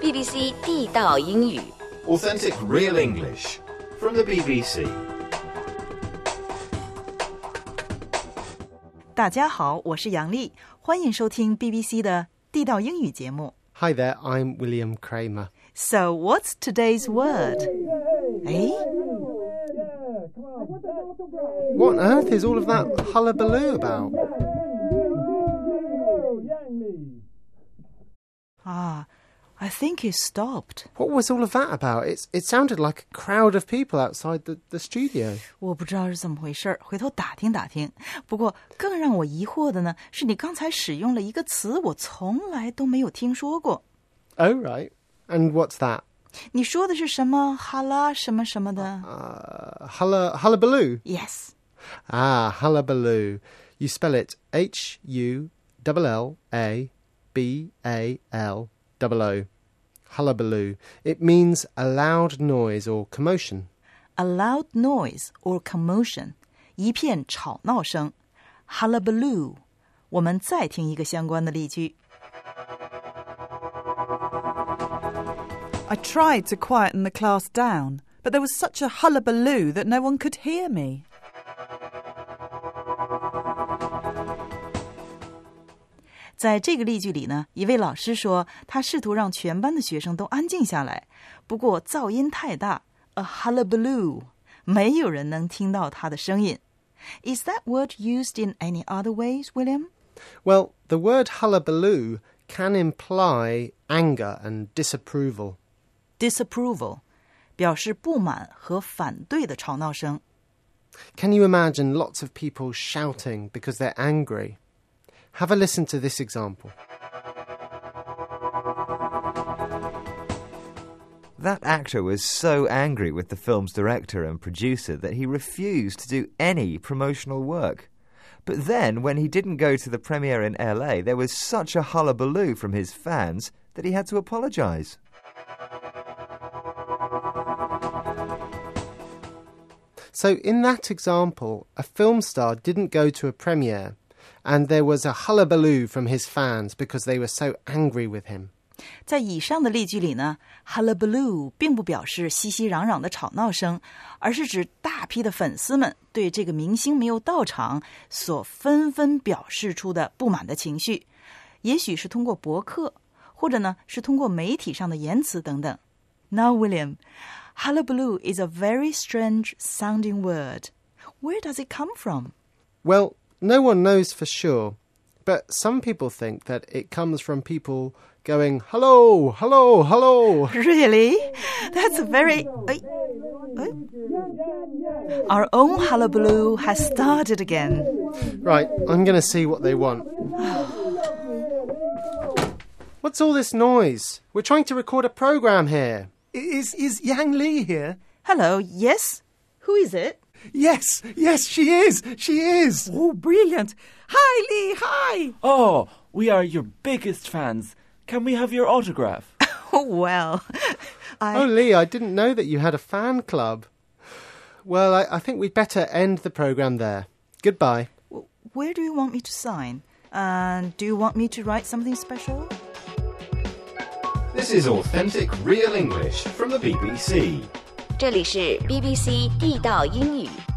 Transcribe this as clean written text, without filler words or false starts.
BBC 地道英语 Authentic real English from the BBC. 大家好，我是杨丽，欢迎收听 BBC 的地道英语节目。 Hi there, I'm William Kramer. So, what's today's word? What on earth is all of that hullabaloo about? I think it stopped. What was all of that about? It sounded like a crowd of people outside the studio. 我不知道是怎么回事，回头打听打听。不过更让我疑惑的呢，是你刚才使用了一个词，我从来都没有听说过。 Oh, right. And what's that? 你说的是什么哈拉什么什么的 hullabaloo? Yes. Hullabaloo. You spell it Hullabaloo. Hullabaloo. It means a loud noise or commotion. A loud noise or commotion. 一片吵闹声。Hullabaloo. 我们再听一个相关的例句。 I tried to quieten the class down, but there was such a hullabaloo that no one could hear me. 在这个例句里呢，一位老师说他试图让全班的学生都安静下来，不过噪音太大 a hullabaloo 没有人能听到他的声音。 Is that word used in any other ways, William? Well, the word hullabaloo can imply anger and disapproval. Disapproval 表示不满和反对的吵闹声。 Can you imagine lots of people shouting because they're angry? Have a listen to this example. That actor was so angry with the film's director and producer that he refused to do any promotional work. But then, when he didn't go to the premiere in LA, there was such a hullabaloo from his fans that he had to apologize. So in that example, a film star didn't go to a premiere, and there was a hullabaloo from his fans because they were so angry with him. 在以上的例句里呢， hullabaloo 并不表示熙熙攘攘的吵闹声，而是指大批的粉丝们对这个明星没有到场所纷纷表示出的不满的情绪，也许是通过博客，或者呢是通过媒体上的言辞等等。 Now, William, hullabaloo is a very strange sounding word. Where does it come from? Well, no one knows for sure, but some people think that it comes from people going, hello, hello, hello. Really? That's a very... Our own hullabaloo has started again. Right, I'm going to see what they want. What's all this noise? We're trying to record a program here. Is Yang Li here? Hello, yes? Who is it? Yes, she is. Oh, brilliant. Hi, Lee, hi. Oh, we are your biggest fans. Can we have your autograph? Oh, well, Oh, Lee, I didn't know that you had a fan club. Well, I think we'd better end the program there. Goodbye. Where do you want me to sign? And do you want me to write something special? This is Authentic real English from the BBC. 这里是 BBC 地道英语